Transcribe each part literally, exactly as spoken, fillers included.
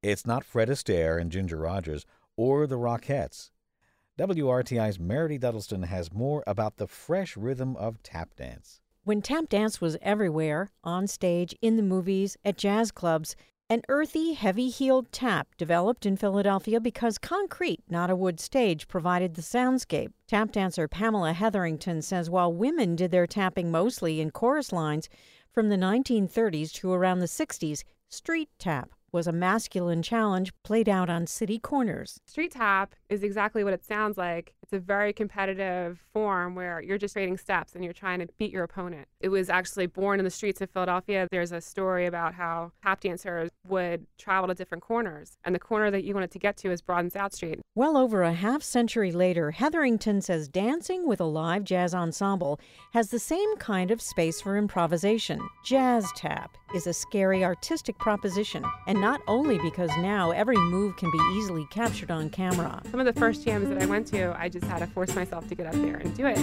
It's not Fred Astaire and Ginger Rogers or the Rockettes. W R T I's Meredith Duddleston has more about the fresh rhythm of tap dance. When tap dance was everywhere, on stage, in the movies, at jazz clubs, an earthy, heavy-heeled tap developed in Philadelphia because concrete, not a wood stage, provided the soundscape. Tap dancer Pamela Hetherington says while women did their tapping mostly in chorus lines, from the nineteen thirties to around the sixties, street tap was a masculine challenge played out on city corners. Street tap is exactly what it sounds like. It's a very competitive form where you're just creating steps and you're trying to beat your opponent. It was actually born in the streets of Philadelphia. There's a story about how tap dancers would travel to different corners, and the corner that you wanted to get to is Broad and South Street. Well over a half century later, Hetherington says dancing with a live jazz ensemble has the same kind of space for improvisation. Jazz tap is a scary artistic proposition, and not only because now every move can be easily captured on camera. Some of the first jams that I went to, I just had to force myself to get up there and do it.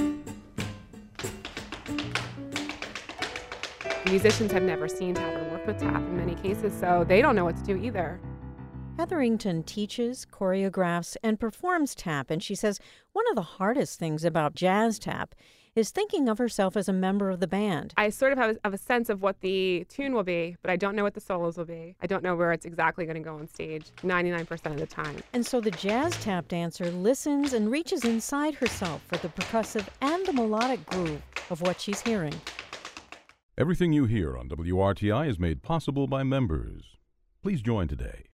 Musicians have never seen tap or worked with tap in many cases, so they don't know what to do either. Hetherington teaches, choreographs, and performs tap, and she says one of the hardest things about jazz tap is thinking of herself as a member of the band. I sort of have a, have a sense of what the tune will be, but I don't know what the solos will be. I don't know where it's exactly going to go on stage ninety-nine percent of the time. And so the jazz tap dancer listens and reaches inside herself for the percussive and the melodic groove of what she's hearing. Everything you hear on W R T I is made possible by members. Please join today.